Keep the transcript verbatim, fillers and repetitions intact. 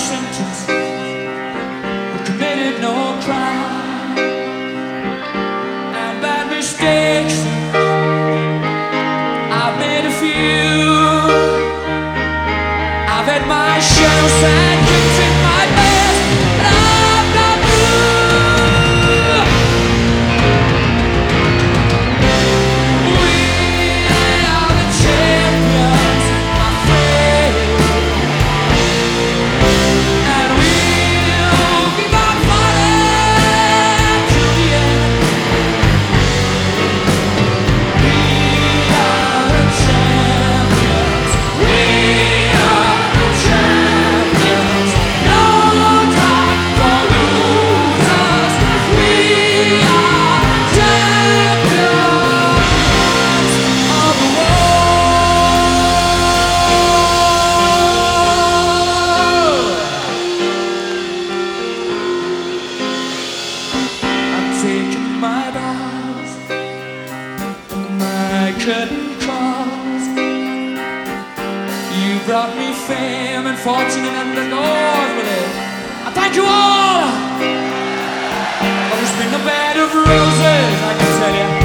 sentence, who committed no crime, and bad mistakes I've made a few. I've had my share of sad guilt in my past, but I'm not blue. We are the champions, my friend, and we'll keep on fighting till the end. We are the champions. We are the champions. No time for losers. We are champions of the world. I'm taking my bows, my curtain calls. You brought me fame and fortune and the gold with it. I thank you all. But it's been a bed of roses, I can tell you.